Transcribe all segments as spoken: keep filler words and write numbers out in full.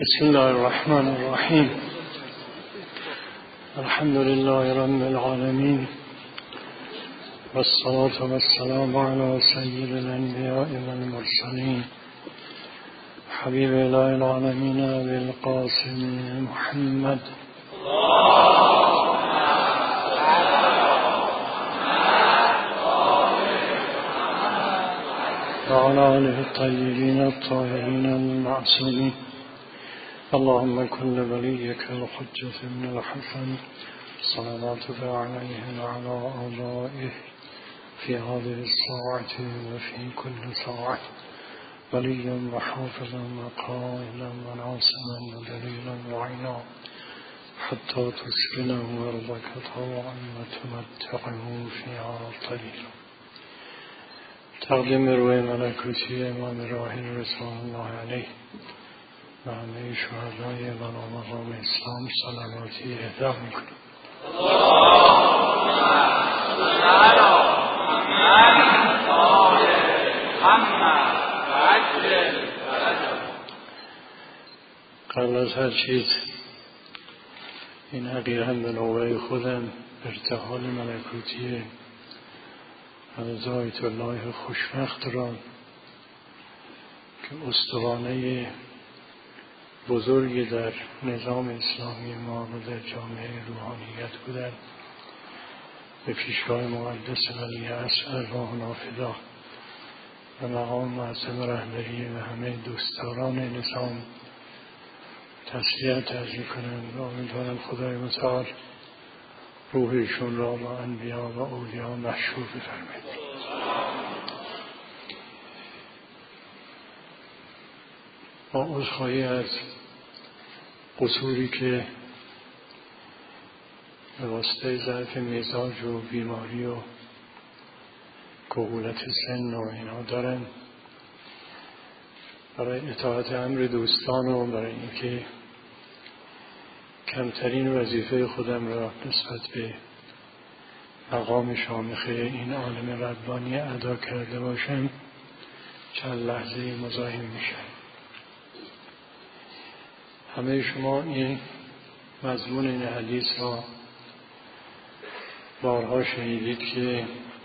بسم الله الرحمن الرحيم. الحمد لله رب العالمين، والصلاة والسلام على سيد الأنبياء والمرسلين حبيب الله العالمين بالقاسم محمد وعلى آله الطيبين الطاهرين المعصومين. اللهم كن وليك الحجة بن الحسن صلواتك عليه وعلى آبائه في هذه الساعة وفي كل ساعة وليا وحافظا وقائلا وناصرا ودليلا وعينا حتى تسكنه أرضك طوعا وتمتعه فيها طويلا. تقدیم روی ملکوتی امام راحل رضوان الله علیه و همه شهدای بنا مقام اسلام صلواتی اهدا میکنم. قبل از هر چیز این حقیقت به نوبه خودم ارتحال ملکوتی حضرت آیت الله خوشوقت را که استوانه بزرگی در نظام اسلامی ما و در جامعه روحانیت بودند، به پیشگاه مقدس ولی عصر ارواحنا فدا و مقام معظم رهبری و همه دوستداران نظام تسلیت عرض می‌کنم و امیدوارم خدای متعال روحشون را با انبیا و اولیا محشور بفرماید. با عذرخواهی از قصوری که به واسطه ضعف مزاج و بیماری و کهولت سن و اینا دارن، برای اطاعت امر دوستان و برای اینکه کمترین وظیفه خودم را نسبت به مقام شامخه این عالم ربانی ادا کرده باشم چند لحظه مزاحم میشم. همه شما این مضمون این حدیث را بارها شنیدید که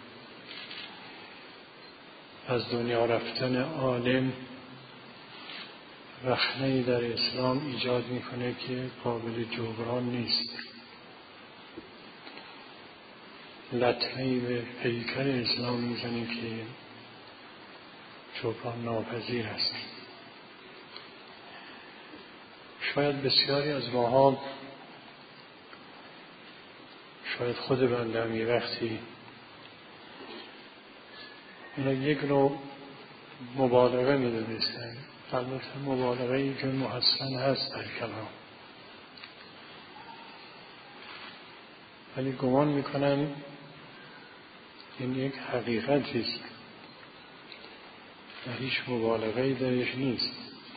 از دنیا رفتن عالم رخنه‌ای در اسلام ایجاد میکنه که قابل جبران نیست، لطمه‌ای به پیکر اسلام میزنه که جبران ناپذیر است. شاید بسیاری از ماها، شاید خود بنده هم یه وقتی اینا یک نوع مبالغه میدونستن، البته مبالغه‌ای که محسن هست در کلام، ولی گمان میکنم این یک حقیقتی است و هیچ مبالغه‌ای درش نیست.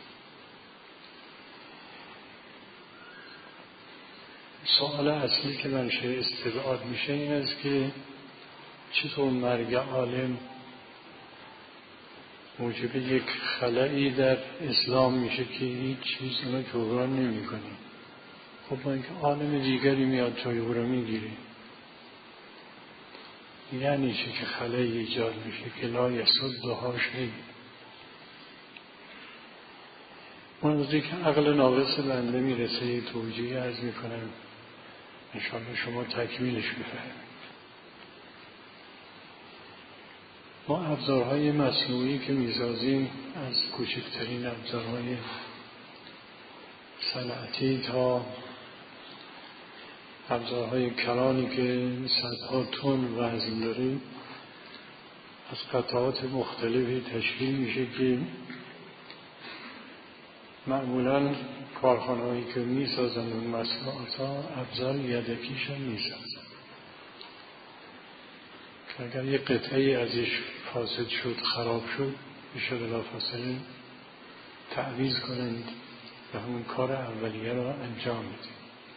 سوال اصلی که منشأ استبعاد میشه این است که چطور مرگ عالم موجب یک خلایی در اسلام میشه که هیچ چیز اونو جبران نمی کنی. خب با اینکه عالم دیگری میاد توی او رو میگیری، یعنی چه که خلایی ایجاد میشه که لا یصدها شیء. منظوری که عقل ناقص بنده میرسه توجیه عرض میکنم، انشاءالله شما تکمیلش بفرمایید. ما ابزارهای مصنوعی که میسازیم، از کوچکترین ابزارهای صنعتی تا ابزارهای کرانی که صدها تن وزن داره، از قطعات مختلفی تشکیل میشه که معمولاً کارخانه‌هایی که میسازن اون مصنوعات‌ها ابزار یدکیش هم میسازن که اگر یک قطعی ازش فاسد شد، خراب شد، میشه بلافاصله تعویض کنند و همون کار اولیه را انجام بدیم.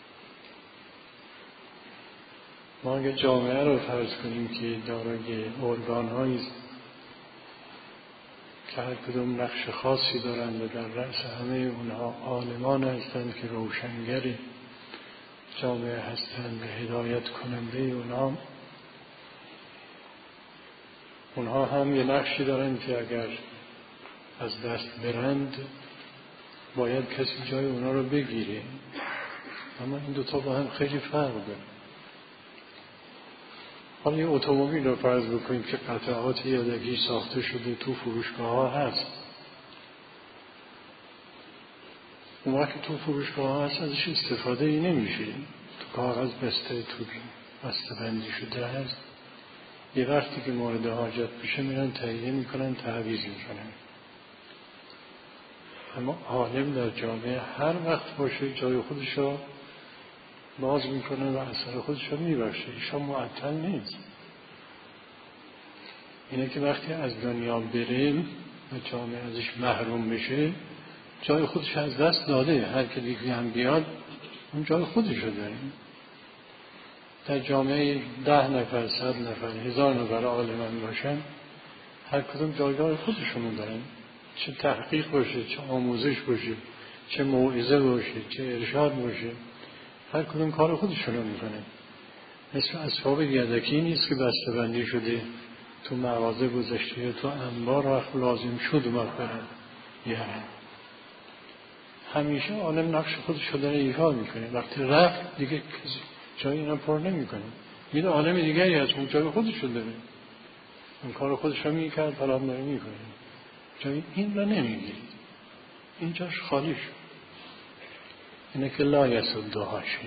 ما اگر جامعه را فرض کنیم که دارای ارگان‌هایی که هر کدوم نقش خاصی دارند و در رأس همه اونها عالمان هستند که روشنگر جامعه هستند و هدایت کننده اونها. اونها هم یه نقشی دارند که اگر از دست برند باید کسی جای اونها رو بگیره، اما این دوتا با هم خیلی فرق داره. حالا یه اتومبیل رو فرض بکنیم که قطعات یدکی ساخته شده تو فروشگاه ها هست. اون وقت تو فروشگاه ها هست ازش استفاده ای نمیشه، تو کاغذ بسته تو بسته بندی شده هست. یه وقتی که مورد حاجت بشه میرن تهیه میکنن، تعویض میکنن. اما عالم در جامعه هر وقت باشه جای خودش رو باز میکنه و اثر خودش رو میبخشه، ایشان معطل نیست. اینه که وقتی از دنیا بریم و جامعه ازش محروم بشه جای خودش از دست داده. هر که دیگه هم بیاد اون جای خودش رو داره. در جامعه ده نفر، صد نفر، هزار نفر عالمان باشن، هر کدوم جایگاه خودشونو دارن. چه تحقیق باشه، چه آموزش باشه، چه موعظه باشه، چه ارشاد باشه، هر کدوم کار خودشونو میکنه. مثل اصحاب یدکی نیست که بسته‌بندی شده تو مغازه گذاشته تو انبار، وقت لازم شد اومد برن بیارن. همیشه عالم نقش خودشو داره ایفا میکنه. وقتی رفت دیگه جای اینا پر نمیکنه، میره عالم دیگری هست اون جای خودشو داره، اون کار خودشو میکرد حالا داره میکنه، جای این را نمیگیرید، این جاش خالی شد. اینه که لا یسدها شیء،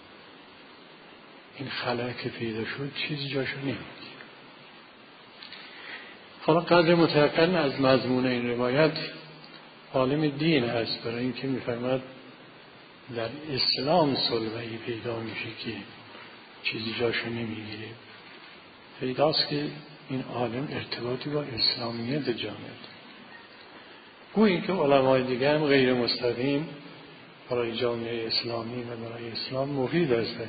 این خلا که پیدا شد چیزی جاشو نمیگیره. حالا قدر متيقن از مضمون این روایت عالم دین هست، برای اینکه میفرماد در اسلام صلوه‌ای پیدا میشه که چیزی جاشو نمیگیره. پیداست که این عالم ارتباطی با اسلامیت جامعه داره. گویی که علمای دیگه هم غیر مستقیم برای جامعه اسلامی و برای اسلام مفید هستند،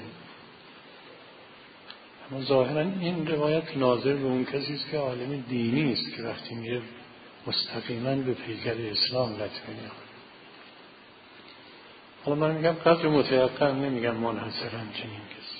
اما ظاهرا این روایت ناظر به اون کسی است که عالم دینی است که وقتی میره مستقیما به پیکر اسلام لطمه میخوره. حالا من میگم قدر متيقن، نمیگم منحصرا چنین کسی.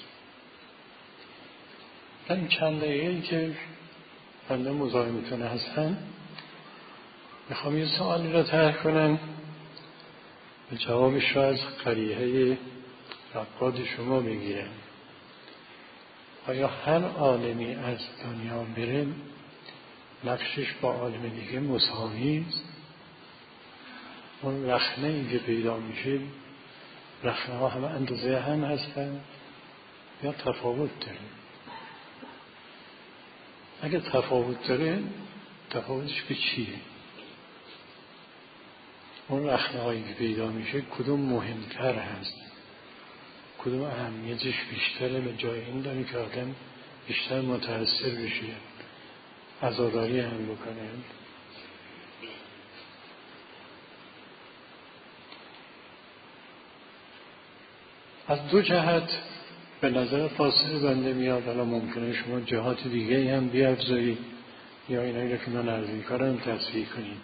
در این چند دقیقه‌ای که بنده مزاحمتون هستن میخوام یه سوالی را طرح کنم و جوابش را از قریحه رقاد شما بگیرم. آیا هر عالمی از دنیا بره نقشش با عالم دیگه مساوی است؟ اون رخنه ای که پیدا میشه رخنه ها همه اندازه هم هستن یا تفاوت داره؟ اگه تفاوت داره تفاوتش به چیه؟ اون رخنه هایی که پیدا میشه کدوم مهمتر هست؟ کدوم اهمیتش بیشتره به جای این داره که آدم بیشتر متأثر بشه، عزاداری هم بکنه؟ از دو جهت به نظر فاصله بنده میاد. حالا ممکنه شما جهات دیگه هم بیافزایید یا اینایی رو که من عرض می‌کنم تصحیح کنید.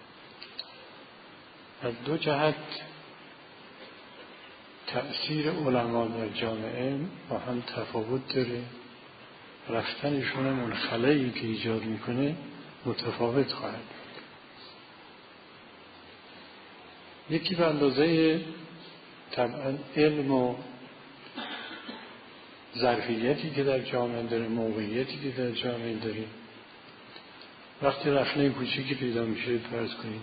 از دو جهت تأثیر علما در جامعه با هم تفاوت داره، رفتنشون هم اون خلایی که ایجاد میکنه متفاوت خواهد. یکی به اندازه طبعا علم و ظرفیتی که در جامعه داره، موقعیتی که در جامعه داره. وقتی رخنه کوچیکی پیدا میشه فرض کنیم،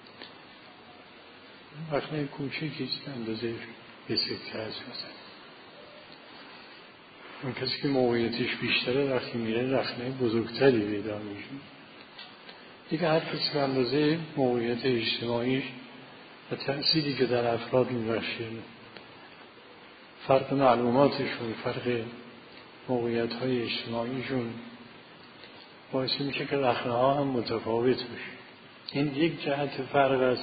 رخنه کوچیکی است به اندازه یه سکه هست مثلا، اون کسی که موقعیتش بیشتره وقتی میره رخنه بزرگتری پیدا میشه. دیگه هر کسی به اندازه موقعیت اجتماعیش و تأثیری که در افراد میبخشه، فرق معلوماتشون، فرق موقعیت‌های اجتماعیشون باعث میشه که رخنه ها هم متفاوت بشه. این یک جهت فرق است.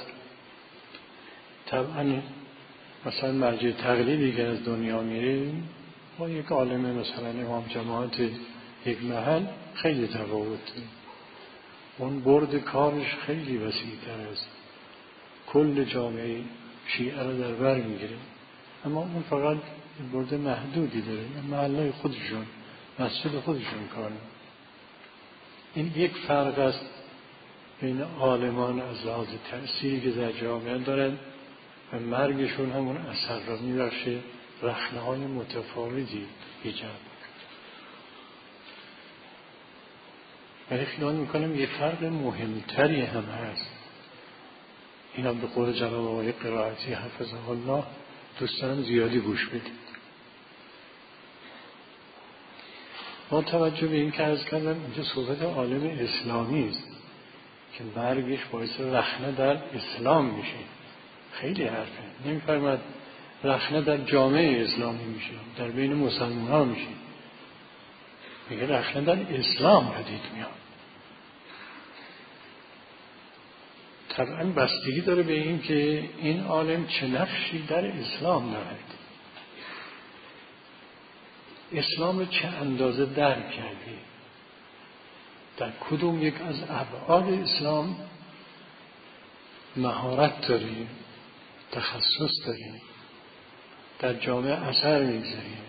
طبعا مثلا مرجع تقلیدی که از دنیا میره با یک عالم مثلا امام جماعت یک محل خیلی تفاوت داره. اون برد کارش خیلی وسیع‌تر است، کل جامعه شیعه رو در بر میگیره. اما اون فقط برد محدودی داره، محله خودشون، مسجد خودشون کار میکنه. این یک فرق است بین عالمان از لحاظ تأثیری که در جامعه دارن و مرگشون همون اثر را میبخشه، رخنه‌های متفاوتی ایجاد. ولی خیال میکنم یه فرق مهمتری هم هست. این هم به قول جناب آقای قرائتی حفظه الله دوست دارم زیادی گوش بدید. با توجه به این که عرض کردم اینجا صحبت عالم اسلامی است که مرگش باعث رخنه در اسلام میشه. خیلی حرفه. نمیفرماد رخنه در جامعه اسلامی میشه، در بین مسلمان ها میشه. میگه رخنه در اسلام پدید میاد. طبعا بستگی داره به این که این عالم چه نقشی در اسلام دارد، اسلام رو چه اندازه درک کرده، در کدوم یک از ابعاد اسلام مهارت داریم، تخصص داریم، در جامعه اثر میگذاریم.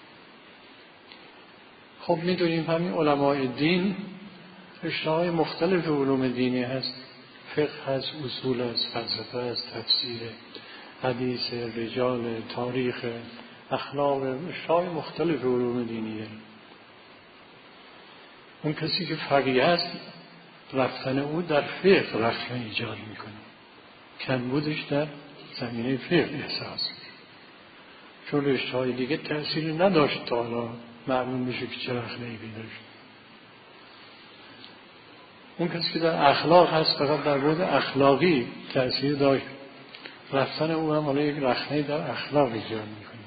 خب میدونیم همین علماء دین رشته‌های مختلف علوم دینی هست، فقه هست، اصول هست، فلسفه هست، تفسیر، حدیث، رجال، تاریخ، اخلاق، رشته‌های مختلف علوم دینیه. اون کسی که فقیه است رفتن او در فقه رخنه ایجاد میکنه، کمبودش در زمینه فقه احساس میشه، چون رشته‌های دیگه تأثیری نداشت تا حالا معلوم میشه که چه رخنه‌ای داشت. اون کسی که در اخلاق هست فقط در بعد اخلاقی تأثیر داشت، رفتن او هم حالا یک رخنه‌ای در اخلاق ایجاد میکنه.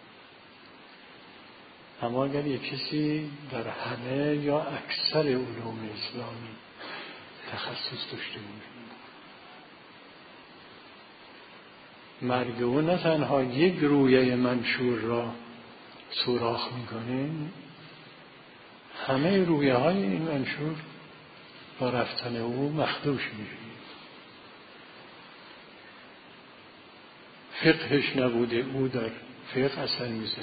اما اگر یک کسی در همه یا اکثر علوم اسلامی تخصص داشته باشه، مرگ او نه تنها یک رویه منشور را سوراخ میکنه، همه رویه های این منشور با رفتن او مخدوش میشه. فقهش نبوده او در فقه اثر میذاره،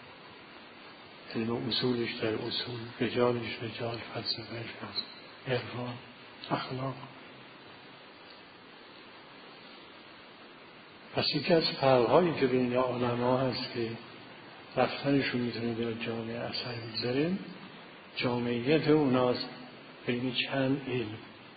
علم اصولش در اصول، رجالش رجال، فلسفهش فلسفه، عرفان، اخلاق. پس یکی از فرق‌هایی که بین علما هست که رفتنشون میتونه در جامعه اثر بگذاره، جامعیت اوناست بین چند علم.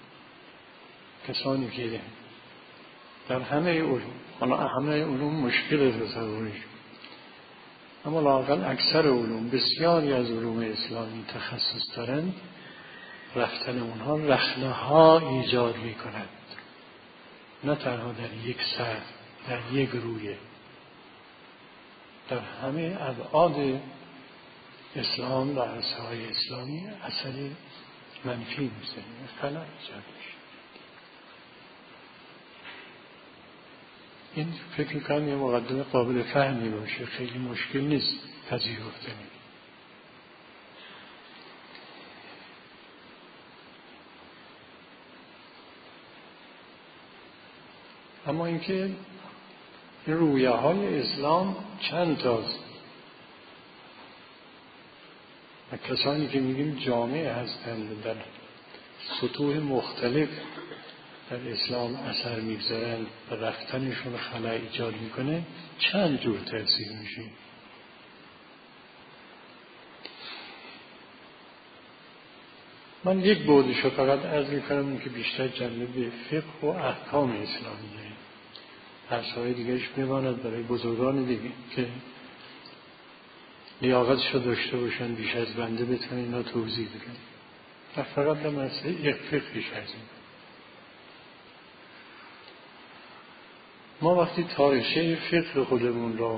کسانی که در همه علوم، حالا همه علوم مشکل تصورش، اما لااقل اکثر علوم، بسیاری از علوم اسلامی تخصص دارند، رفتن اونها رخنه ها ایجاد می کند، نه تنها در یک سر، در یک رویه، در همه ابعاد اسلام و عرصه‌های اسلامی اثر منفی می‌زنه، خلأ ایجاد میشه. این فکر می‌کنم یه مقدمه قابل فهمی باشه، خیلی مشکل نیست پذیرفتنی. اما اینکه این رویه های اسلام چند تاست و کسانی که میگیم جامعه هستند در سطوح مختلف در اسلام اثر میگذارند و رفتنشون خلأ ایجاد میکنه، چند جور تأثیر میشه. من یک بودشو فقط عرض میکنم که بیشتر جنبه فقه و احکام اسلامیه، درس‌های دیگرش میماند برای بزرگان دیگه که لیاقتشو داشته باشن بیش از بنده بتونن اینا توضیح بدن. و فقط به مسئله یک فقهش هستیم. ما وقتی تاریخچه فقه خودمون را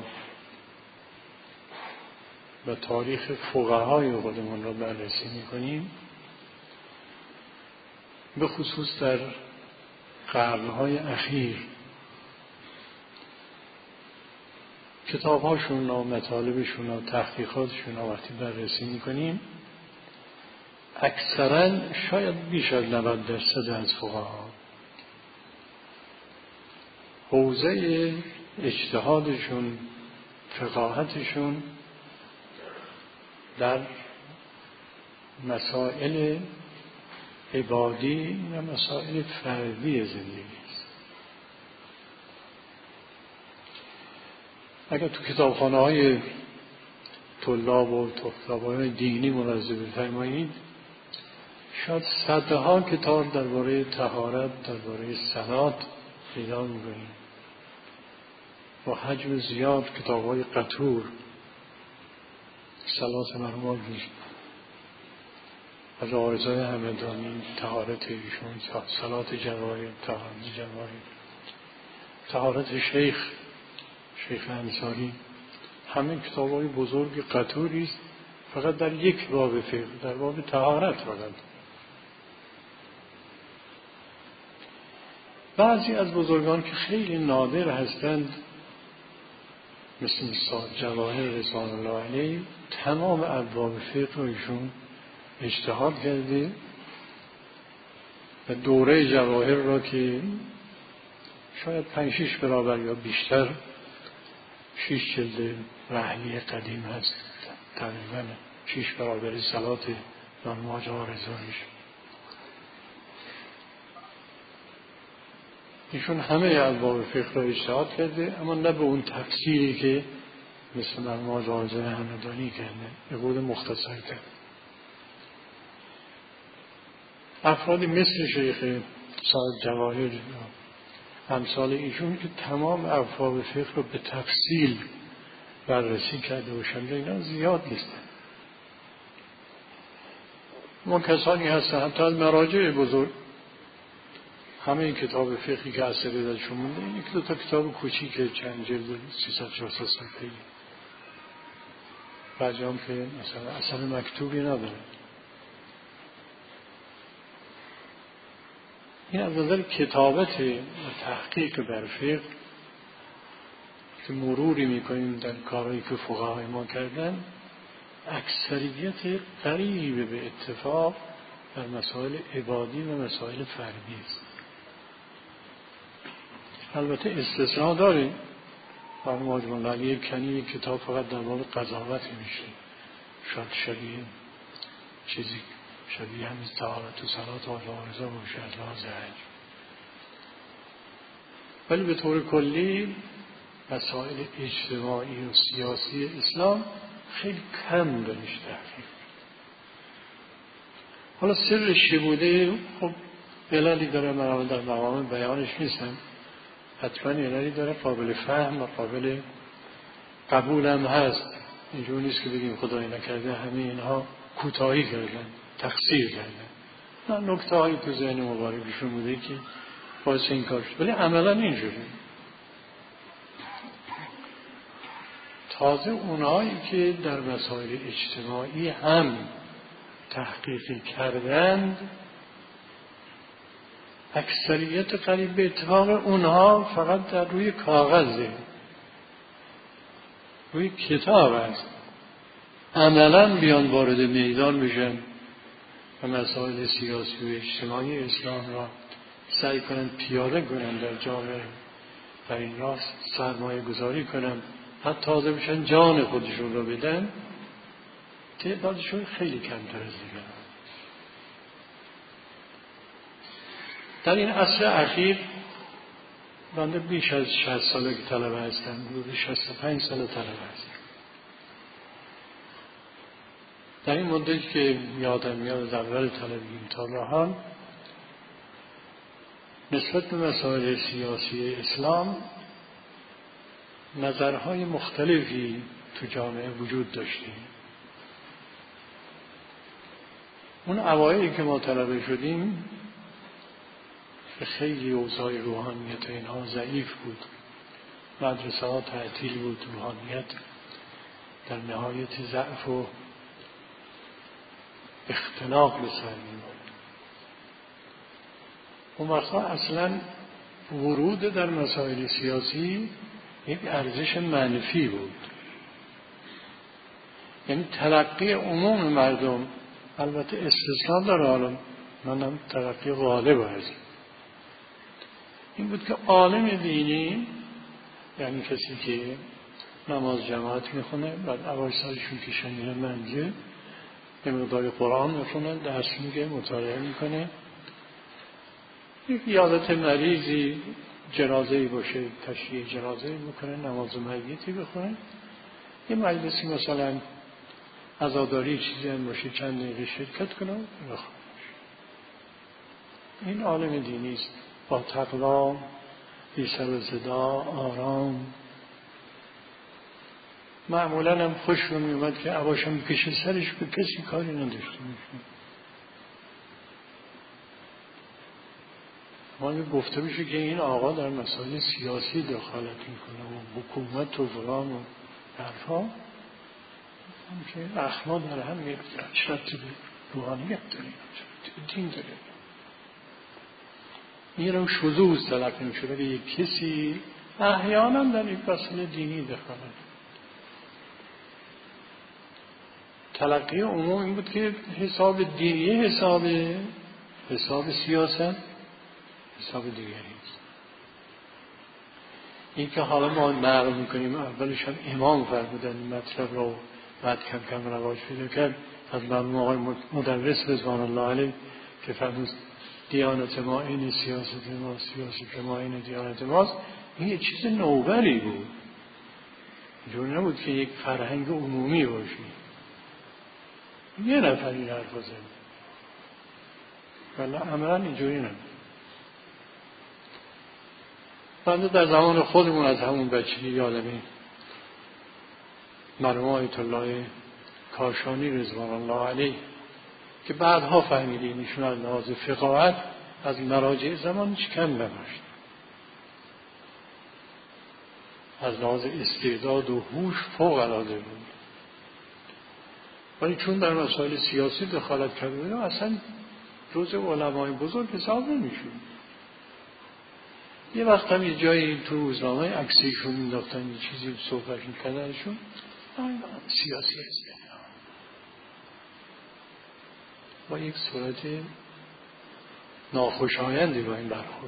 و تاریخ فقهای خودمون را بررسی میکنیم، به خصوص در قرنهای اخیر کتاب‌هاشون و مطالبشون و تحقیقاتشون را وقتی بررسی میکنیم، اکثرا شاید بیش از نود درصد از فقها حوزه اجتهادشون، فقاهتشون در مسائل عبادی و مسائل فردی زندگی است. اگر تو کتابخانه های طلاب و طلابان دینی ملاحظه بفرمایید، شاید صدها کتاب درباره طهارت، درباره صلات پیدا می‌کنید. با حجم زیاد کتاب‌های قطور، صلات مرحوم از آقای همدانی، طهارت ایشون، صلات جواهر، طهارت جواهر، طهارت شیخ شیخ انصاری، همه کتاب‌های بزرگ قطوری است، فقط در یک باب فقه، در باب طهارت فقط. بعضی از بزرگان که خیلی نادر هستند مثل جواهر رضوان الله علیه، تمام ابواب فقه رو ایشون اجتهاد کرده و دوره جواهر را که شاید پنج شیش برابر یا بیشتر، شیش جلد رحلی قدیم هست، تقریبا شیش برابر صلات مرحوم جواهر رضوانیش. ایشون همه ابواب فقه را اجتهاد کرده، اما نه به اون تفصیلی که مثل مرحوم جواهر همدانی کرده، به قول مختصر کرده. افرادی مثل شیخ صاحب جواهر امثال ایشون که تمام ابواب فقه رو به تفصیل بررسی کرده و شنیده، اینا زیاد نیستن. ما کسانی هستن حتی از مراجع بزرگ، همه این کتاب فقهی که اثر ازشون مونده، یک دو تا کتاب کوچیک چند جلد سیصد چهارصد صفحه‌ای، بعضی هم که مثلا اثر مکتوبی نداره. این از نظر کتابت و تحقیق بر فقه که مروری میکنیم در کارهایی که فقهای ما کردن، اکثریت قریب به اتفاق در مسائل عبادی و مسائل فردی است. البته استثناء داریم. مرحوم حاج مولا کنی کتاب فقط در مورد قضاوت میشه، شاید شبیه چیزی شبیه همین طهارت و صلات و آرزا باشه از لحاظ حج. ولی به طور کلی مسائل اجتماعی و سیاسی اسلام خیلی کم درش تحقیق. حالا سرش چی بوده؟ خب عللی داره، من در مقام بیانش نیستم، حتما عللی داره، قابل فهم و قابل قبول هم هست. اینجور نیست که بگیم خدای نکرده همه اینها کوتاهی کردن، تقصیر کردن. نه، نکته هایی تو ذهن مبارکشون بوده که باعث این کار شد، ولی عملا اینجوری. تازه اونهایی که در مسائل اجتماعی هم تحقیقی کردند، اکثریت قریب به اتفاق اونها فقط در روی کاغذه، روی کتاب است. عملا بیان وارد میدان بشن و مسائل سیاسی و اجتماعی اسلام را سعی کنن پیاده کنن در جامعه، در این راست سرمایه گذاری کنن، حتی تازه بشن جان خودشون رو بدن، تعدادشون خیلی کمتر از دیگران. در این عصر اخیر بنده بیش از شصت ساله که طلبه هستم، حدود شصت و پنج ساله طلبه هستم. در این مدت که یادم میاد از اول طلبگیم تا الان، نسبت به مسائل سیاسی اسلام نظرهای مختلفی تو جامعه وجود داشتیم. اون اوایلی که ما طلبه شدیم خیلی اوضاع روحانیت اینها ضعیف بود، مدرسه ها تعطیل بود، روحانیت در نهایت ضعف و اختلاق به سر می‌برد. اون وقتا اصلا ورود در مسائل سیاسی یک ارزش منفی بود، یعنی تلقی عموم مردم البته استثناء داره، حالا منم ترقی غالب هست. این بود که عالم دینی یعنی کسی که نماز جماعت میخونه، بعد اوایسرشون که شنیده منزل یه مقدار قرآن میخونه، درس میگه، مطالعه میکنه، یک یادت مریضی جنازه‌ای باشه تشییع جنازه میکنه، نماز میتی بخونه، یه مجلسی مثلا عزاداری چیزی هم باشه چند دقیقه شرکت کنه بخونه. این عالم دینی است، با تقوا، بی سر و صدا، آرام. معمولا هم خوش رو میومد که عباشم بکشه سرش، به کسی کاری نداشته باشه. ما گفته بشه که این آقا در مسائل سیاسی دخالت میکنه و حکومت و فلان و حرفا، که اخلاق در هم یک شرط روحانیت داره، شرط دین داره. این رو شذوذ تلقی میشه که یک کسی احیانا در یک مسئله دینی دخالت. تلقی عموم این بود که حساب دینی حساب حساب سیاست حساب دیگری است. این که حالا ما نقل میکنیم اولش هم امام فرمودن این مطلب رو، بعد کم کم رواج پیدا کرد از مرحوم آقای مدرس رضوان الله علیه که فرمود دیانت ما این سیاست ما، سیاست ما این دیانت ماست. این یه چیز نوبری بود، اینجور نبود که یک فرهنگ عمومی باشه. یه نفر این حرف زد ولی عملا اینجوری نبود. بنده در زمان خودمون از همون بچگی یادمه مرحوم آیت الله کاشانی رضوان الله علیه که بعدها فهمیدیم ایشون از لحاظ فقاهت از مراجع زمانش کم نداشت، از لحاظ استعداد و هوش فوق العاده بود، ولی چون در مسائل سیاسی دخالت کرده بود اصلا جزء علمای بزرگ حساب نمیشد. یه وقت هم یه جایی تو روزنامه عکسیشون مینداختن، یه چیزی صحبت میکردنشون سیاسی هست با یک صورت ناخوشایندی با این برخورد.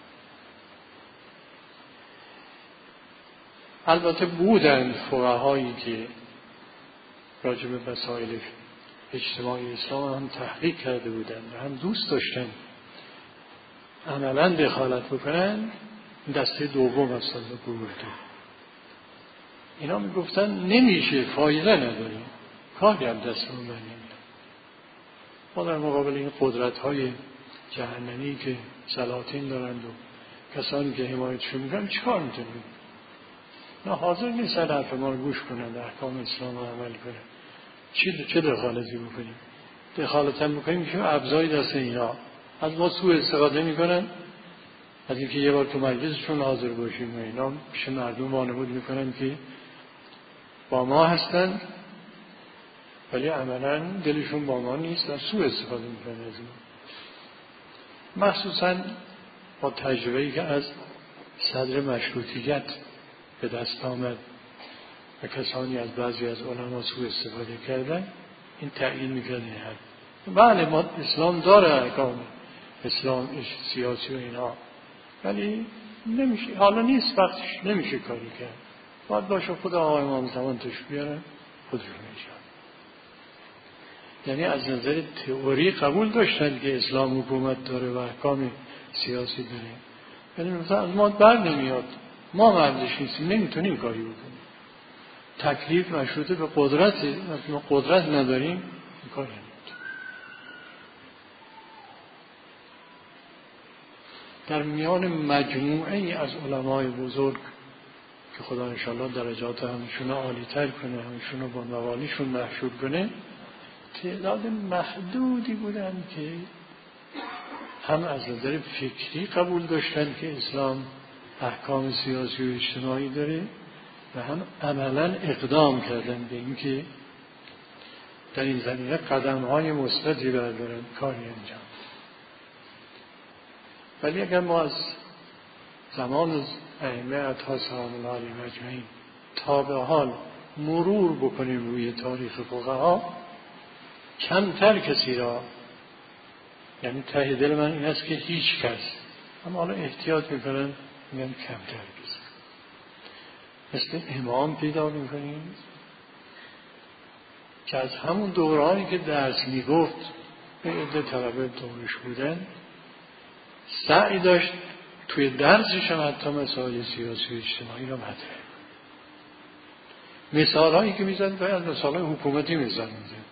البته بودند فقهایی که راجع به مسائل اجتماعی اسلام هم تحقیق کرده بودند و هم دوست داشتن عملا دخالت بکنن. دسته دوم اصلا گروه دو اینا میگفتن نمیشه، فایده نداره، کاری هم دستمون نمیاد. ما در مقابل این قدرت های جهنمی که سلاطین دارند و کسانی که حمایتشون میکنن چیکار میتونیم؟ نه حاضر نیستن حرف ما رو گوش کنن، احکام اسلام رو عمل کنن. چی چه دخالتی بکنیم؟ دخالت هم بکنیم که ابزاری دست اینا، از ما سوء استفاده میکنن، از اینکه یه بار تو مجلسشون حاضر باشیم و اینا پیش مردم وانمود میکنن که با ما هستن ولی عملا دلشون با ما نیست و سوء استفاده میکنن از ما. مخصوصا با تجربه‌ای که از صدر مشروطیت به دست آمد و کسانی از بعضی از علما سوء استفاده کردن، این تعیین میکنه. بله ما اسلام داره احکام اسلام سیاسی و اینا، ولی نمیشه، حالا نیست وقتش، نمیشه کاری کرد. باید باشه خود آقای امام زمان توش بیاره خودشون ایجاد. یعنی از نظر تئوری قبول داشتن که اسلام حکومت داره و احکام سیاسی داره، یعنی مثلا از ما بر نمیاد، ما مردش نیستیم، نمیتونیم کاری بکنیم. تکلیف مشروطه به قدرته، ما قدرت نداریم کاری نمیتونیم. در میان مجموعه ای از علمای بزرگ که خدا انشاءالله درجات همشون رو عالی تر کنه، همشون رو با موالیشون محشور کنه، تعداد محدودی بودن که هم از نظر فکری قبول داشتن که اسلام احکام سیاسی و اجتماعی داره و هم عملا اقدام کردن به اینکه در این زمینه قدم‌های مثبتی بردارن، کاری انجام. ولی اگر ما از زمان ائمه اطهار سلام الله علیهم اجمعین تا به حال مرور بکنیم روی تاریخ فقها، کمتر کسی را، یعنی ته دل من این است که هیچ کس، اما حالا احتیاط میکنن میگن کمتر کسی، مثل امام پیدا میکنیم که از همون دورانی که درس میگفت به عده طلبه دورش بودن سعی داشت توی درسش هم حتی مسائل سیاسی و اجتماعی را مطرح. مثال هایی که میزد باید مثال های حکومتی مثال میزد.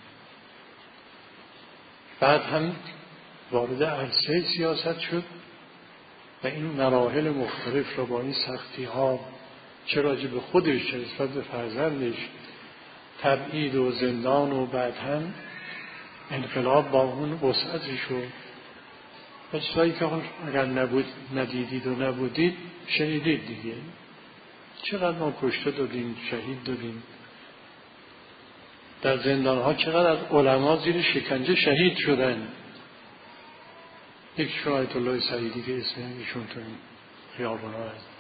بعد هم وارد عرصه سیاست شد و این مراحل مختلف را با این سختی ها چه راجع به خودش چه نسبت به فرزندش، تبعید و زندان و بعد هم انقلاب با اون وسعتش و چیزایی که اگر نبود ندیدید و نبودید شنیدید دیگه. چقدر ما کشته دادیم، شهید دادیم در زندان ها، چقدر از علما زیر شکنجه شهید شدن. یک آیت الله سعیدی که اسم ایشون تو این خیابان ها هست،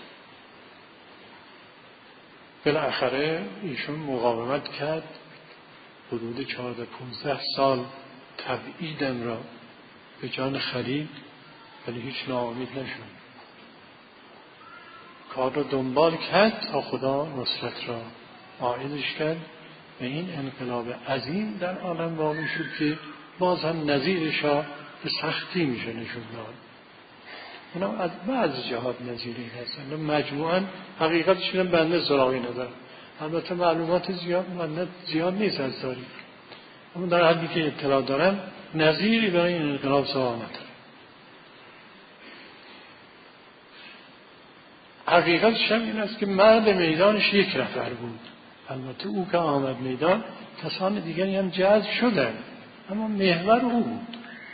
بالاخره ایشون مقاومت کرد، حدود چهارده پونزده سال تبعیدم را به جان خرید، ولی هیچ ناامید نشد، کار را دنبال کرد تا خدا نصرت را عایدش کرد و این انقلاب عظیم در عالم واقع شد که باز هم نظیرش را به سختی میشه نشون داد. اونا از بعض جهات نظیری هستن، مجموعاً حقیقتش اینم بنده سراغی ندارم، البته معلومات زیاد بنده زیاد نیست از تاریخ، اما در حدی که اطلاع دارم نظیری برای این انقلاب سراغ ندارم. حقیقتش هم این است که مرد میدانش یک نفر بود، البته او که آمد میدان کسان دیگری هم جذب شدن، اما محور او بود.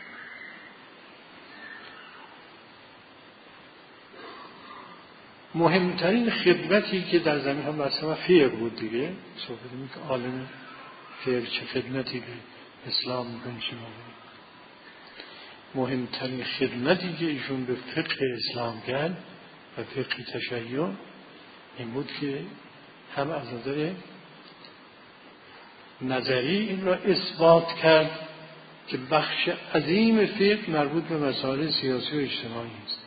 مهمترین خدمتی که در زمین هم مثلا فقه بود دیگه، صحبت می که عالم فقه چه خدمتی به اسلام میکنه چه موقع. مهمترین خدمتی که ایشون به فقه اسلام کرد و فقه تشیع این بود که هم از نظر نظری این را اثبات کرد که بخش عظیم فقه مربوط به مسائل سیاسی و اجتماعی است.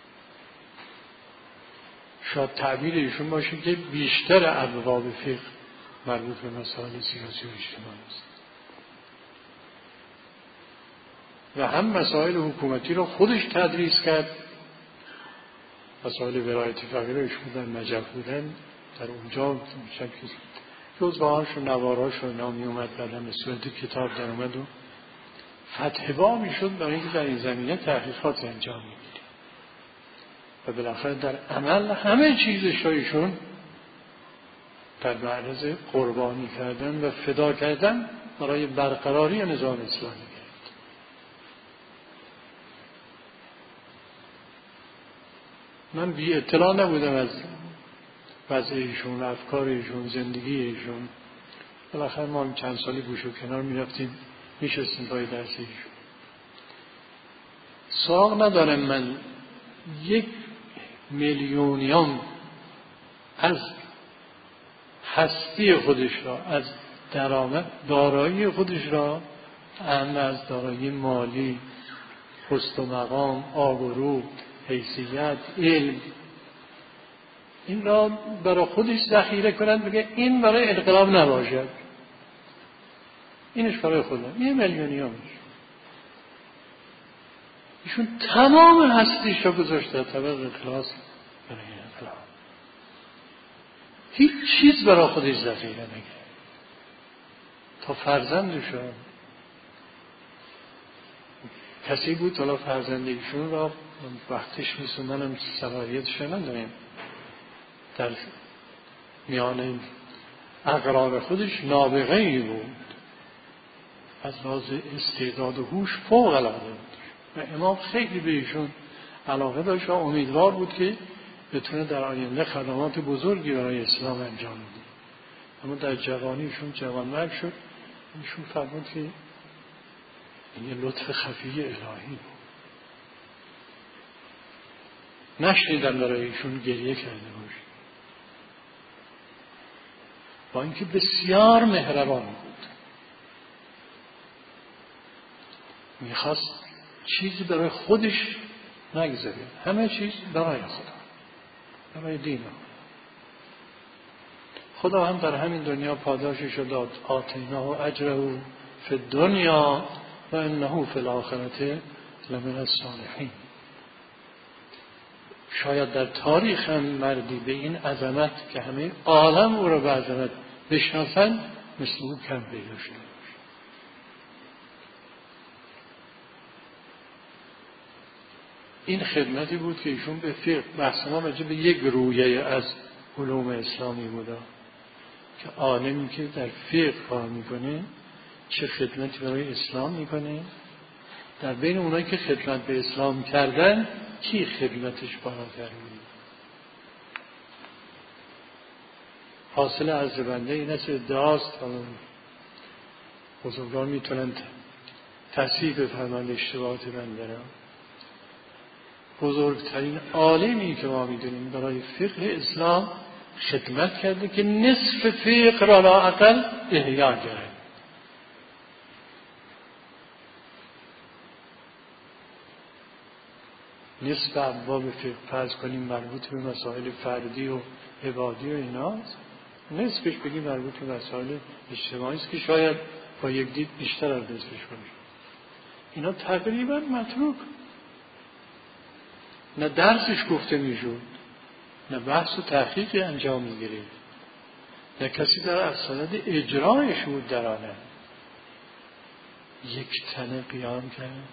شاید تعبیر ایشون باشه که بیشتر ابواب فقه مربوط به مسائل سیاسی و اجتماعی است و هم مسائل حکومتی را خودش تدریس کرد. مسائل ولایت فقیه ایشون در نجف بودن، در اونجا شکل جزوهاش و نوارهاش و نامی اومد، بعد هم به صورت کتاب در اومد و فتح با میشد برای اینکه در این زمینه تحقیقات انجام میدید و بالاخره در عمل همه چیزش ایشون در معرض قربانی کردن و فدا کردن برای برقراری نظام اسلامی کرد. من بی اطلاع نبودم از وضع ایشون، افکار ایشون، زندگی ایشون. بالاخره ما چند سالی گوش و کنار میرفتیم میشستیم پای درس ایشون. سراغ ندارم من یک میلیونیام از هستی خودش را، از درآمد دارایی خودش را، اهم از دارایی مالی، حسن و مقام، آبرو، حیثیت، علم، این را برای خودش ذخیره کنند بگه این برای انقلاب نباشد، اینش برای خودم، یه میلیونیامش. ایشون تمام هستیش را گذاشت در طبق اخلاص برای انقلاب، هیچ چیز برای خودش ذخیره نگه. تا فرزندش را کسی بود، حالا فرزند ایشون را وقتش نیست و منم صلاحیتش ندارم، در میان اقرار خودش نابغه ای بود، از لحاظ استعداد و هوش فوق العاده بود و امام خیلی به ایشون علاقه داشت و امیدوار بود که بتونه در آینده خدمات بزرگی برای اسلام انجام بده. اما در جوانیشون جوانمرگ شد. ایشون فرمود که این یه لطف خفی الهی بود. نشنیدن برای ایشون گریه کرده باشه، با اینکه بسیار مهربان بود. میخواست چیزی برای خودش نگذاره، همه چیز برای خدا، برای دین خدا. هم در همین دنیا پاداشش داد، آتیناه اجره فی الدنیا و انه فی الاخرة لمن الصالحین. شاید در تاریخ هم مردی به این عظمت که همه عالم او را به عظمت بشناسند مثل او کم پیدا شده. این خدمتی بود که ایشون به فقه، بحث ما راجع به یک رویه از علوم اسلامی بودا که عالمی که در فقه کار میکنه چه خدمتی برای اسلام میکنه، در بین اونایی که خدمت به اسلام کردن کی خدمتش بالاتر بود. حاصل عرض بنده این است، ادعاست، بزرگان میتونن تصحیح بفرمایند اشتباهات بنده را. بزرگترین عالمی که ما میدونیم برای فقه اسلام خدمت کرده که نصف فقه را لااقل احیا کرد. نصف ابواب فقه فرض کنیم مربوط به مسائل فردی و عبادی و ایناست، نصفش بگیم مربوط به مسائل اجتماعی است که شاید با یک دید بیشتر از نصفش باشه. اینا تقریبا متروک، نه درسش گفته میشود، نه بحث و تحقیقی انجام میگیرید، نه کسی در اسناد اجرایش بود در آنه. یک تنه قیام کرد،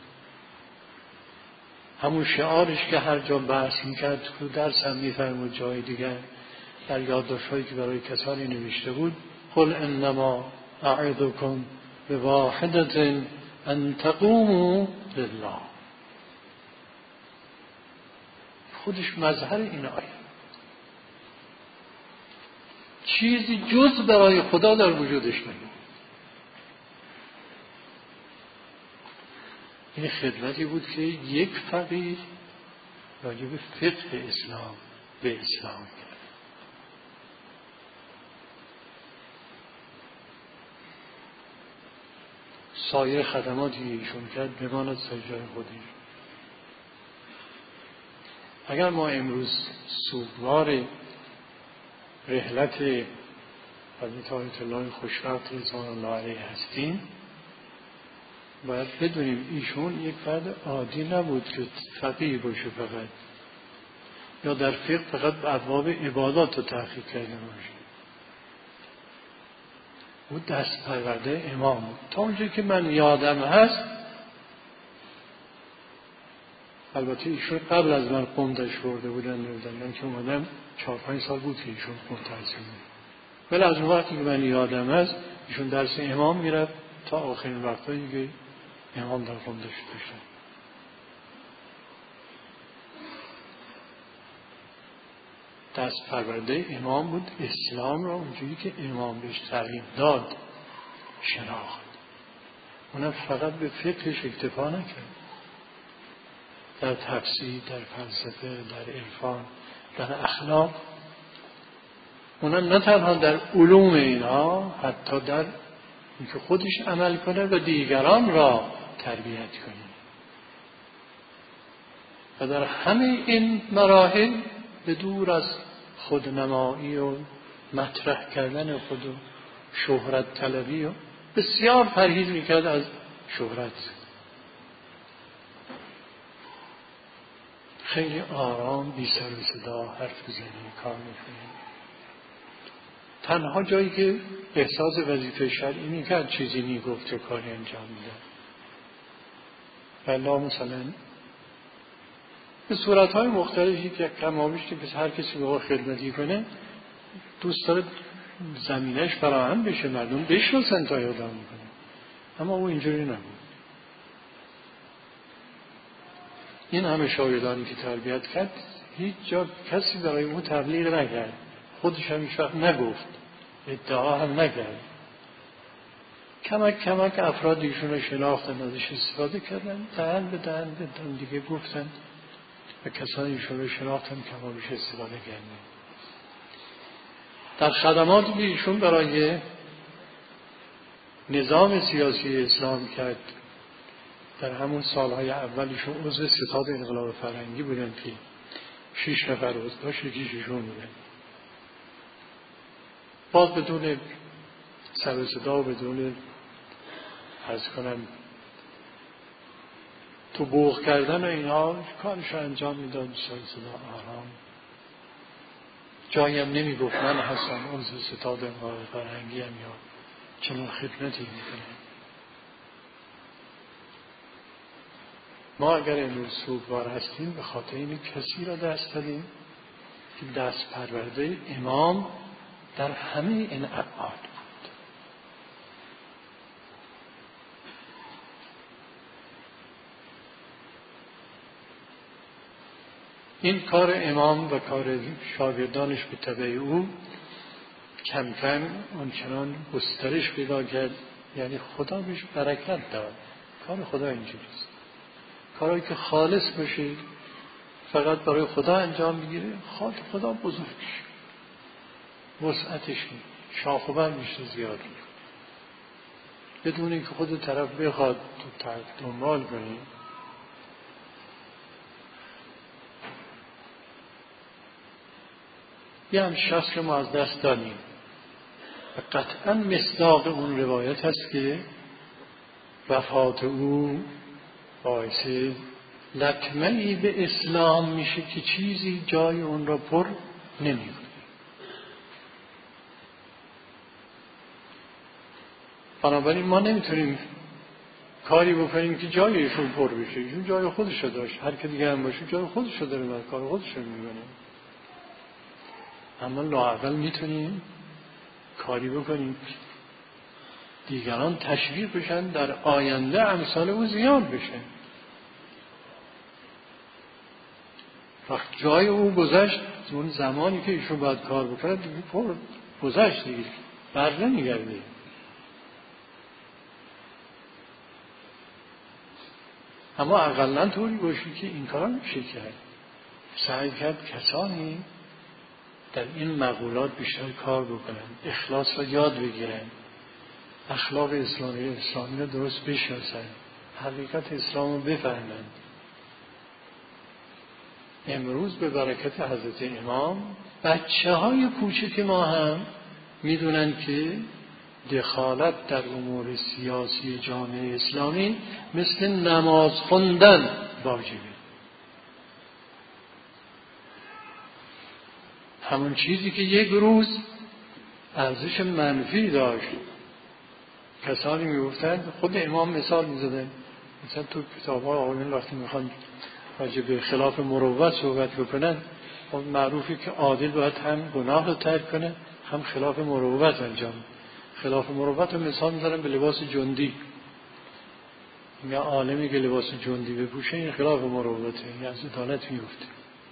همون شعارش که هر جا بحث میکرد تو درس هم میفرمود، جای دیگر در یادداشت‌هایی که برای کسانی نوشته بود، قل انما اعظکم بواحدة ان تقوموا لله. خودش مظهر این آیه، چیزی جز برای خدا در وجودش نبود. این خدمتی بود که یک فقیه راجع به فقه اسلام به اسلام کرد. سایر خدماتی ایشون کرد بماند سر جای خودش. اگر ما امروز سوگوار رحلت حضرت آیت الله خوشوقت رضوان الله علیه هستیم، باید بدونیم ایشون یک فرد عادی نبود که فقیه باشه فقط، یا در فقه فقط به ابواب عبادات رو تحقیق کرده باشه. او دست پرورده امام بود. تا اونجایی که من یادم هست، البته ایشون قبل از من قمدش برده بودن، نمیدن من که اومدم چهار پنج سال بود که ایشون قم تحصیل بود، ولی از اون وقتی که من یادم هست ایشون درس امام میرفت تا آخرین وقتایی که امام در قمدش داشتن. دست پرورده امام بود، اسلام را اونجوری که امام بهش تعلیم داد شناخت. اونم فقط به فقهش اکتفا نکرد، در تفسیر، در فلسفه، در عرفان، در اخلاق. اونم نه تنها در علوم اینها، حتی در اینکه خودش عمل کنه و دیگران را تربیت کنه. و در همه این مراحل به دور از خودنمایی و مطرح کردن خود و شهرت طلبی و بسیار پرهیز میکرد از شهرت. خیلی آرام، بی سر و صدا حرف بزنی، کار میکنی. تنها جایی که احساس وظیفه شرعی میکرد چیزی میگفت که کاری انجام میده. والله مثلا به صورتهای مختلفی که کمابیشتی که هر کسی به خدمتی کنه دوست داره زمینش فراهم بشه، مردم بشناسن تا یادم میکنه، اما او اینجوری نبود. این همه شاگردانی که تربیت کرد هیچ جا کسی برای او تبلیغ نکرد، خودش هم هیچ وقت نگفت، ادعا هم نکرد. کمک کمک افراد ایشون رو شناختن، ازش استفاده کردن، دهن به دهن به دهن دیگه گفتن و کسانی ایشون رو شناختن کمابیش استفاده کردن. در خدماتی که ایشون برای نظام سیاسی اسلام کرد در همون سالهای اولیشون عضو ستاد انقلاب فرهنگی بودن که شیش نفر عضو داشت، یکیشون بودن. باز بدون سر و صدا و بدون عرض کنم تو بوق کردن و اینا کارش رو انجام میداد، سر و صدا آرام. جایی هم نمی گفت من هستم عضو ستاد انقلاب فرهنگی هم یا چنین خدمتی میکنم. ما اگر امروز سوگوار هستیم به خاطر این کسی را دست دادیم که دست پرورده امام در همه این ابعاد بود. این کار امام و کار شاگردانش به تبع او کم کم آنچنان گسترش پیدا کرد، یعنی خدا بهش برکت داد. کار خدا اینجوریست، کاری که خالص باشه فقط برای خدا انجام بگیره، خاطر خدا بزرگ شه، وسعتش شاخ و برگش زیاد میکنه، بدون اینکه خود طرف بخواد تو طرف دنبال کنی. یه هم شخص که ما از دست دادیم و قطعا مصداق اون روایت هست که وفات او باعث لطمه‌ای به اسلام میشه که چیزی جای اون را پر نمی‌کنه. بنابراین ما نمیتونیم کاری بکنیم که جای ایشون پر بشه. ایشون جای خودش رو داشت، هر که دیگه هم باشه جای خودش رو داره، کار خودش رو می‌کنه. اما لااقل میتونیم کاری بکنیم دیگران تشویق بشن در آینده امثال او زیاد بشه. وقت جای او گذشت، اون زمانی که ایشون باید کار بکنه دیگه پر گذشت، دیگه بر نمیگرده. اما اقلن طوری باشی که این کار میشه کرد. سعی کرد کسانی در این مقولات بیشتر کار بکنن، اخلاص را یاد بگیرن، اخلاق اسلامی اسلامی را درست بشناسن، حقیقت اسلام رو بفهمن. امروز به برکت حضرت امام بچه های کوچک ما هم میدونن که دخالت در امور سیاسی جامعه اسلامی مثل نماز خوندن واجبه. همون چیزی که یک روز ارزش منفی داشت، کسانی میگفتند، خود امام مثال میزدن، مثلا تو کتاب‌ها آقایون وقتی میخوان راجع به خلاف مروت صحبت بکنن، معروفی که عادل باید هم گناه رو ترک کنه هم خلاف مروت انجام. خلاف مروت رو مثال میزنن به لباس جندی، یا عالمی که لباس جندی بپوشه این خلاف مروته، این از عدالت میفته.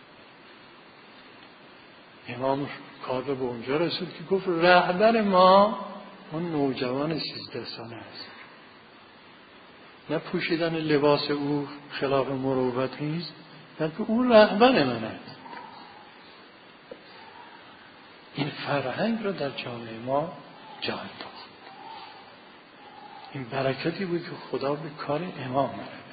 امام کار به اونجا رسید که گفت رهبر ما اون نوجوان سیزده ساله است. نه پوشیدن لباس او خلاف مروت نیست، بلکه او رهبر من است. این فرهنگ را در جامعه ما جا انداخت. این برکتی بود که خدا به کار امام می‌رود.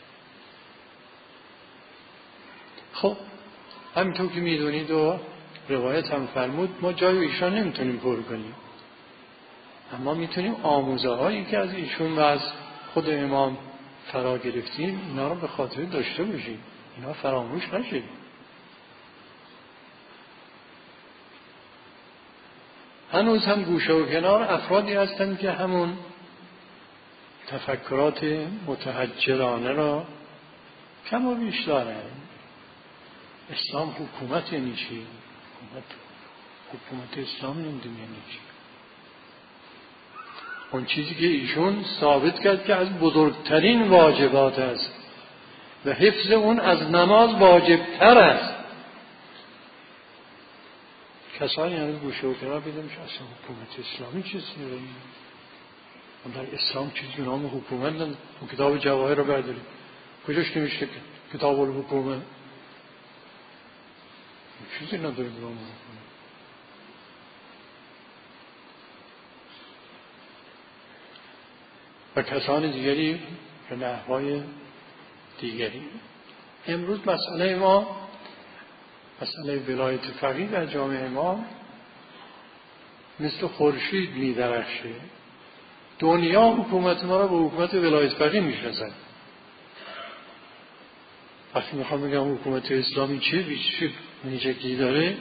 خب همینطور که میدونید و روایت هم فرمود، ما جای ایشان نمیتونیم پر کنیم، اما میتونیم آموزه هایی که از ایشون و از خود امام فرا گرفتیم اینا رو به خاطر داشته باشیم، اینا فراموش نشه. هنوز هم گوشه و کنار افرادی هستند که همون تفکرات متحجرانه را کم و بیش دارن. اسلام حکومت یعنی چی؟ حکومت, حکومت اسلام نمیدونی یعنی چی؟ اون چیزی که ایشون ثابت کرد که از بزرگترین واجبات است و حفظ اون از نماز واجبتر است. کسانی هنوز گوشه و کنار بیدن میشه اصلا حکومت اسلامی چیزی نریم. در اسلام چیزی به نام حکومت نداره. اون کتاب جواهر رو برداریم، کجاش نمیشه کتاب الحکومت؟ چیزی نداره به نام حکومت. و کسان دیگری به نحوهای دیگری. امروز مسئله ما، مسئله ولایت فقیه در جامعه ما مثل خورشید می‌درخشه. دنیا حکومت ما را به حکومت ولایت فقیه می‌شناسد. وقتی میخوام بگم حکومت اسلامی چه چه ویژگی داره،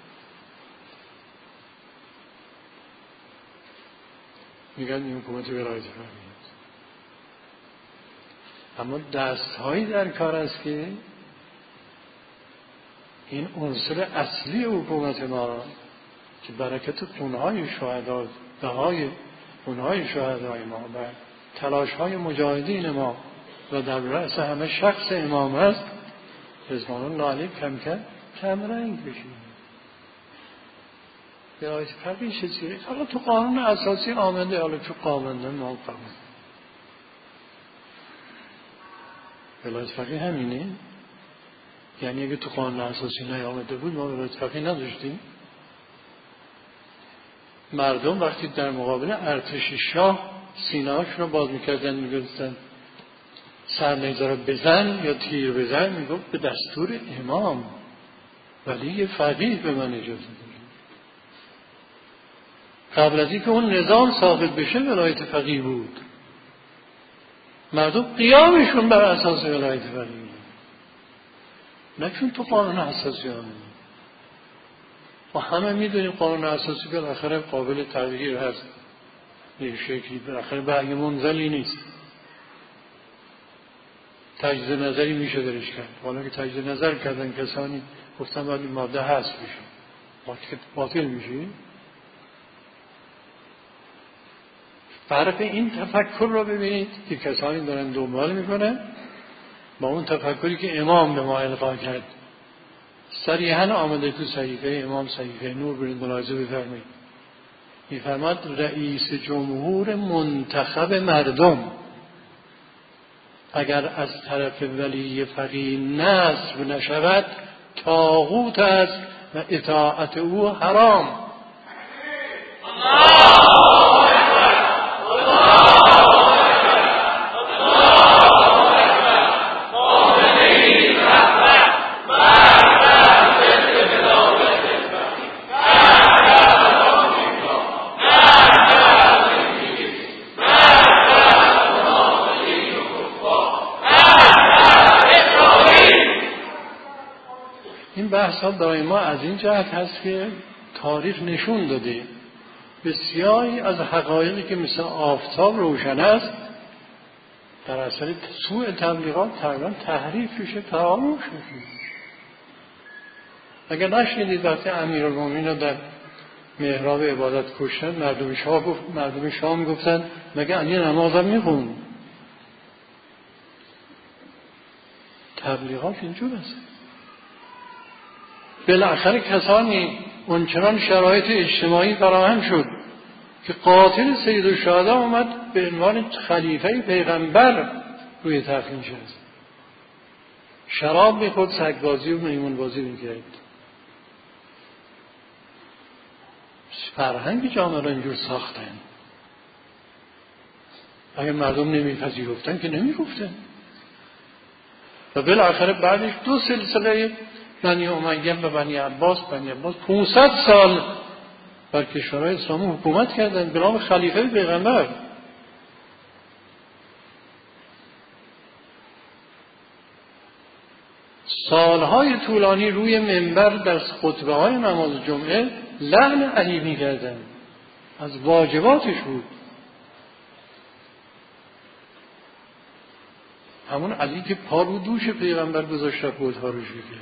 میگن این حکومت ولایت فقیه. اما دستهایی در کار است که این عنصر اصلی حکومت ما را که برکت خونهای شهدا، بهای خونهای شهدای ما و تلاشهای مجاهدین ما و در رأس همه شخص امام است، رضوان الله علیه کم کم کم رنگ بشید. ولایت فقیه چه چیزی؟ حالا تو قانون اساسی آمده، حالا تو قانون ما قانون ولایت فقیه همینه. یعنی اگه تو قانون اساسی نیامده بود ما ولایت فقیه نداشتیم. مردم وقتی در مقابل ارتش شاه سینه‌هاشون رو باز می‌کردن، می‌گفتن سرنیزه رو بزن یا تیر بزن، میگفت به دستور امام، ولی فقیه به من اجازه داره. قبل از اینکه اون نظام ثابت بشه ولایت فقیه بود. مردم قیامشون بر اساس ولایت فقیه، نه چون تو قانون اساسی آمده. و همه میدونیم قانون اساسی بالاخره قابل تغییر هست، یک شکلی بالاخره برگ منزلی نیست. تجدید نظری میشه درش کرد. حالا که تجدید نظر کردن کسانی گفتن باید این ماده هست بشه، باید باطل میشه. فرق این تفکر رو ببینید که کسانی دارن دنبال میکنن با اون تفکری که امام به ما القا کرد. صریحاً آمده تو صحیفه امام، صحیفه نور، برید ملاحظه بفرمایید. میفرماد رئیس جمهور منتخب مردم اگر از طرف ولی فقیه نصب نشود طاغوت است و اطاعت او حرام. بحثا دائما از این جهت هست که تاریخ نشون داده بسیاری از حقایقی که مثل آفتاب روشن است در اثر سوء تبلیغات تقریبا تحریف میشه، فراموش میشه. اگر نشنیدید وقتی امیرالمومنین رو در محراب عبادت کشتن، مردم شاه گفت مردم شام گفتن مگه علی نمازم میخون؟ تبلیغات اینجور است. بالاخره کسانی اونچنان شرایط اجتماعی فراهم شد که قاتل سید الشهدا آمد به عنوان خلیفه پیغمبر روی تخت نشست، شراب میخورد، سگبازی و میمون بازی میکرد. فرهنگ جامعه را اینجور ساختن. اگر مردم نمیپذیرفتن که نمیگفتن. و بالاخره بعدش دو سلسله بنی امیه و بنی عباس بنی عباس پانصد سال بر کشورهای اسلامی حکومت کردند به نام خلیفه پیغمبر. سالهای طولانی روی منبر در خطبه های نماز جمعه لعن علی می‌کردند، از واجباتش بود. همون علی که پا رو دوش پیغمبر گذاشت و بت‌ها رو شکست.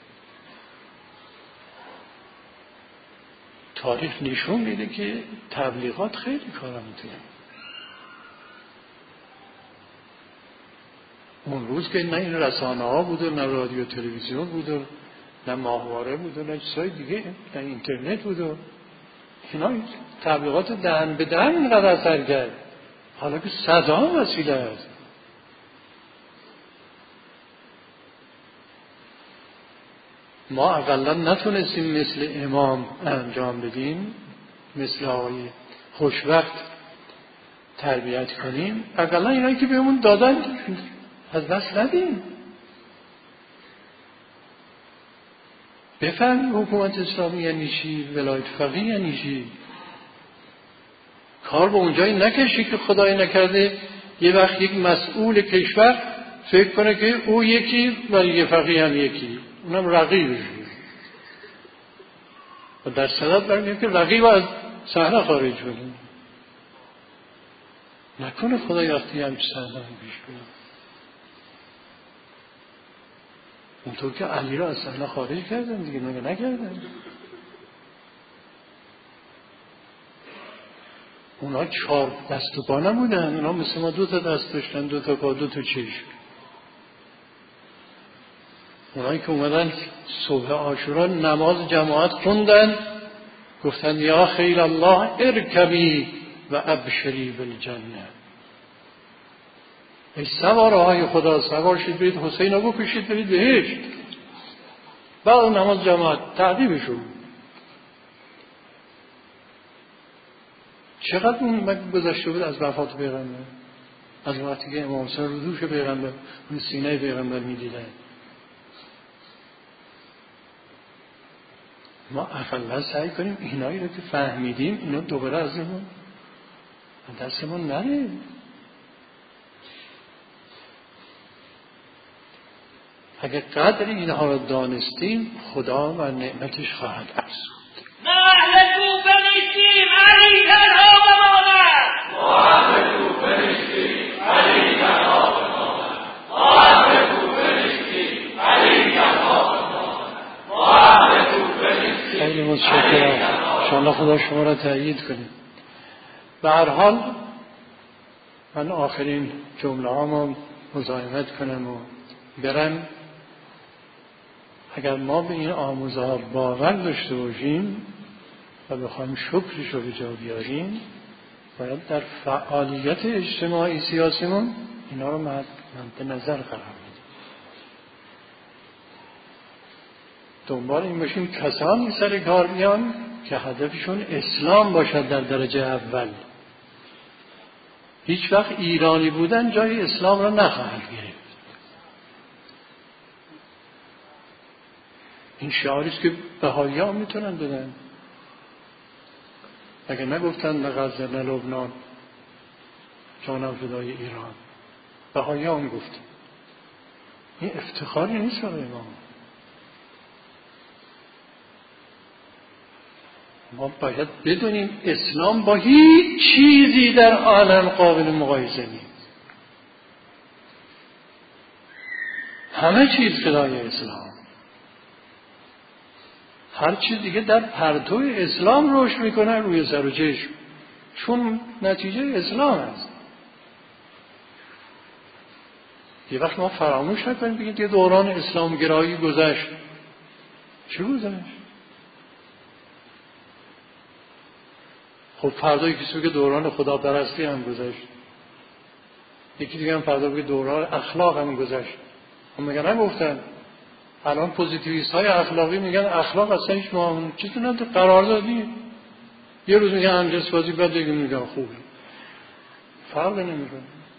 تاریخ نشون میده که تبلیغات خیلی کارا میتونه. اون روز که نه این رسانه ها بود و نه رادیو تلویزیون بود و نه ماهواره بود و نه چیزای دیگه، نه اینترنت بود و اینا، تبلیغات دهن به دهن اینقدر اثر کرد. حالا که صدا وسیله است. ما اقلا نتونستیم مثل امام انجام بدیم، مثل آقای خوشوقت تربیت کنیم، اقلا اینایی که بهمون دادن از دست ندیم. بفهم حکومت اسلامی یعنی چی، ولایت فقیه یعنی چی. کار به اونجایی نکشی که خدای نکرده یه وقت یک مسئول کشور فکر کنه که او یکی و یه فقیه هم یکی، اونم رقیبش. و در صدد برمیم که رقیب از صحنه خارج کنیم. نکنه خدای وقتی همچه صحنه پیش کنیم اونطور که علی را از صحنه خارج کردن دیگه، مگه نکردن؟ اونا چهار دست و پا نبودن، اونا مثل ما دو تا دست داشتن، دو تا پا، دو تا چشم. اونایی که اومدن صبح عاشورا نماز جماعت خوندن، گفتن یا خیل الله ارکبی و ابشری بالجنه، ای سواره های خدا سوار شید برید حسین رو بکشید برید بهشت. بعد نماز جماعت تعدیبشون. چقدر اون مگه گذشته بود از وفات پیغمبر، از وقتی که امام حسین رو دوش پیغمبر اون سینه پیغمبر میدیدن. ما اقلا سعی کنیم اینایی رو که فهمیدیم اینا دوباره ازمون دستمون نره. اگر قدر اینها رو دانستیم خدا و نعمتش خواهد افزود. ما اهل کوفه نیستیم، علی تنها بماند. ما اهل کوفه نیستیم، علی تنها بماند. ما اهل کوفه نیستیم، علی تنها بماند. ما اهل کوفه نیستیم. خیلی متشکرم. انشاءالله خدا شما را تأیید کنیم. به هر حال من آخرین جمله هامو مزاحمت کنم و برم. اگر ما به این آموزه ها باور داشته باشیم و بخوایم شکرش رو به جا بیاریم، باید در فعالیت اجتماعی سیاسیمون اینا رو مد نظر قرار بدیم. دنبال این باشیم کسانی سر کار بیان که هدفشون اسلام باشد در درجه اول. هیچ وقت ایرانی بودن جای اسلام را نخواهد گرفت. این شعاریست که بهایی ها میتونن بدن. اگر نگفتن نغزل لبنان جانم فدای ایران، بهایی ها میگفتن. این افتخاری نیست برای ما. ما باید بدونیم اسلام با هیچ چیزی در عالم قابل مقایسه نیست. همه چیز فدای اسلام. هر چیز دیگه در پرتو اسلام رشد میکنه روی سر و چشم، چون نتیجه اسلام است. یه وقت ما فراموش نکنیم بگید یه دوران اسلام گرایی گذشت. چه گذشت؟ خب فردایی کسی که دوران خداپرستی هم گذشت، یکی دیگه هم فردا بگه دوران اخلاق هم گذشت. هم میگن نگفتن الان پوزیتیویست های اخلاقی میگن اخلاق اصلا هیچ معامله چیزی نداره، قراردادی. یه روز میگن همجنس بازی، بعد دیگه میگن خوبه. فرق نمیکنه.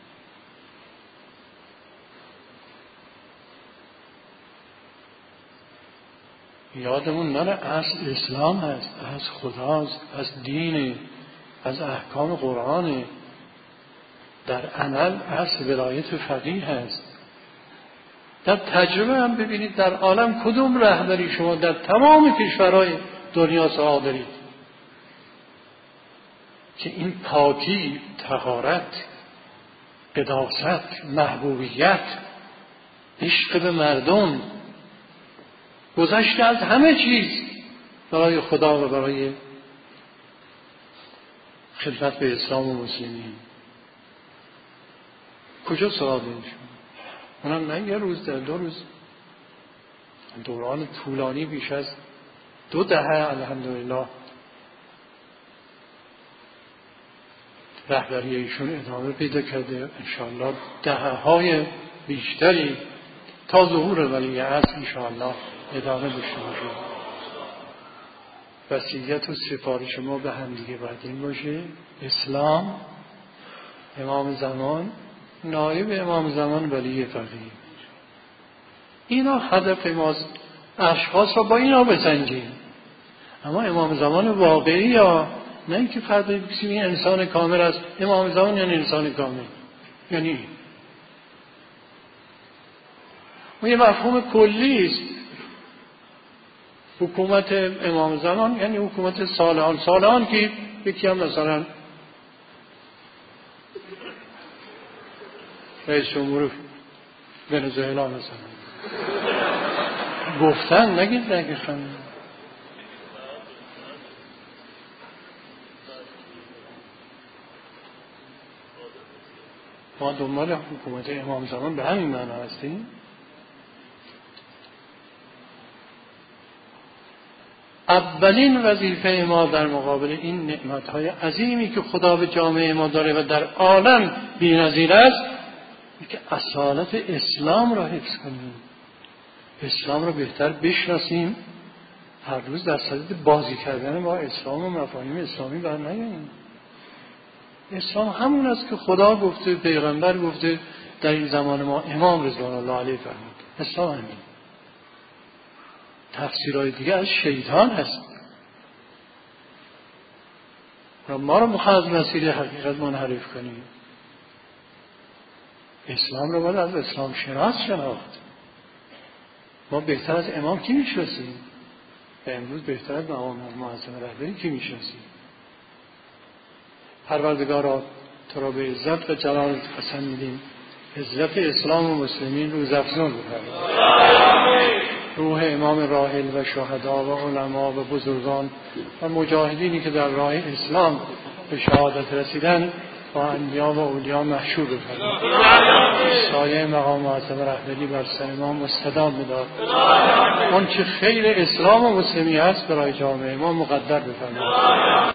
یادمون نره اصل اسلام هست، از خداست، از دین، از احکام قرآن. در عمل اصل ولایت فقیه هست. در تجربه هم ببینید در عالم کدوم رهبری شما در تمام کشورهای دنیا سراغ دارید که این پاکی، طهارت، قداست، محبوبیت، عشق به مردم، گذشته از همه چیز برای خدا و برای خدمت به اسلام و مسلمین. کجا سراغ دارید شما؟ اونم نه یه روز، در دو روز، دوران طولانی بیش از دو دهه الحمدلله رهبری ایشون ادامه پیدا کرده. انشاءالله دهه های بیشتری تا ظهور ولی عصر انشاءالله ادامه داشته باشه. وصیت و سفارش ما به هم دیگه باید این باشه: اسلام امام زمان، نایب امام زمان ولی فقیه. اینا هدف ماست، اشخاص را با اینا بسنجیم. اما امام زمان واقعی یا نه اینکه فرد بسیم این انسان کامل است. امام زمان یعنی انسان کامل، یعنی اون یه مفهوم کلی است. حکومت امام زمان یعنی حکومت صالحان. صالحان که یکی هم مثلا رئیس جمهور ونزوئلا مثلا گفتن، نگید نگفتن. ما دنبال حکومت امام زمان به همین معنا هستیم. اولین وظیفه ما در مقابل این نعمت‌های عظیمی که خدا به جامعه ما داره و در عالم بی‌نظیر است، که اصالت اسلام را حفظ کنیم، اسلام را بهتر بشناسیم، هر روز در صدد بازی کردن با اسلام و مفاهیم اسلامی بر نیاییم. اسلام همون است که خدا گفته، پیغمبر گفته، در این زمان ما امام رضوان الله علیه فرمود. اسلام همین. تفسیرهای دیگه از شیطان هست و ما رو میخواد از مسیر حقیقت منحرف کنیم. اسلام رو باید از اسلام شناس شناخت. ما بهتر از امام کی میشناسیم؟ و امروز بهتر از مقام معظم رهبری کی میشناسیم؟ پروردگارا تو را به عزت و جلالت قسم میدیم، عزت اسلام و مسلمین روز افزون بفرمایید. روح امام راحل و شهدا و علما و بزرگان و مجاهدینی که در راه اسلام به شهادت رسیدن با انبیا و اولیا محشور بفرمایید. سایه مقام معظم رهبری بر سر ما مستدام بدار. آن چه خیر اسلام و مسلمی است برای جامعه ما مقدر بفرمایید.